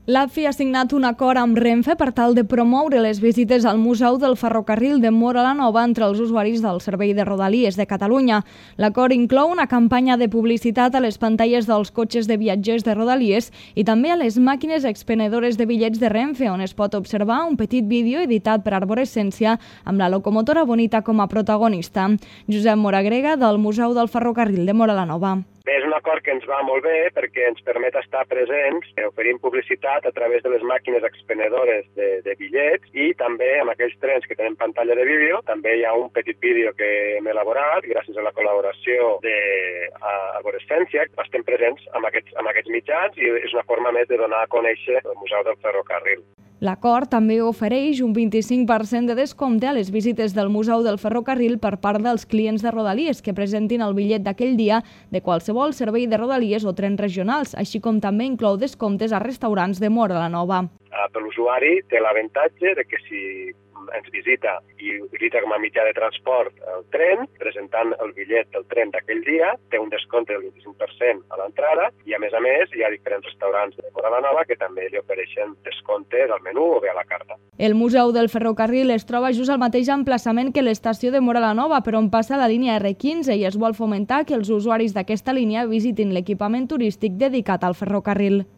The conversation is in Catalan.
L'AFI ha signat un acord amb Renfe per tal de promoure les visites al Museu del Ferrocarril de Móra la Nova entre els usuaris del Servei de Rodalies de Catalunya. L'acord inclou una campanya de publicitat a les pantalles dels cotxes de viatgers de Rodalies i també a les màquines expenedores de bitllets de Renfe, on es pot observar un petit vídeo editat per Arborescència amb la locomotora Bonita com a protagonista. Josep Moragrega, del Museu del Ferrocarril de Móra la Nova. És un acord que ens va molt bé perquè ens permet estar presents, oferint publicitat a través de les màquines expenedores de bitllets i també amb aquells trens que tenen pantalla de vídeo. També hi ha un petit vídeo que hem elaborat gràcies a la col·laboració d'Arborescència. Estem presents amb aquests mitjans i és una forma més de donar a conèixer el Museu del Ferrocarril. L'acord també ofereix un 25% de descompte a les visites del Museu del Ferrocarril per part dels clients de Rodalies que presentin el bitllet d'aquell dia de qualsevol servei de Rodalies o trens regionals, així com també inclou descomptes a restaurants de Móra la Nova. Per l'usuari té l'avantatge de que si ens visita i utilitza com a mitjà de transport el tren, presentant el bitllet del tren d'aquell dia, té un descompte del 25% a l'entrada i, a més, hi ha diferents restaurants de Móra la Nova que també li ofereixen descomptes al menú o bé a la carta. El Museu del Ferrocarril es troba just al mateix emplaçament que l'estació de Móra la Nova, per on passa la línia R15 i es vol fomentar que els usuaris d'aquesta línia visitin l'equipament turístic dedicat al ferrocarril.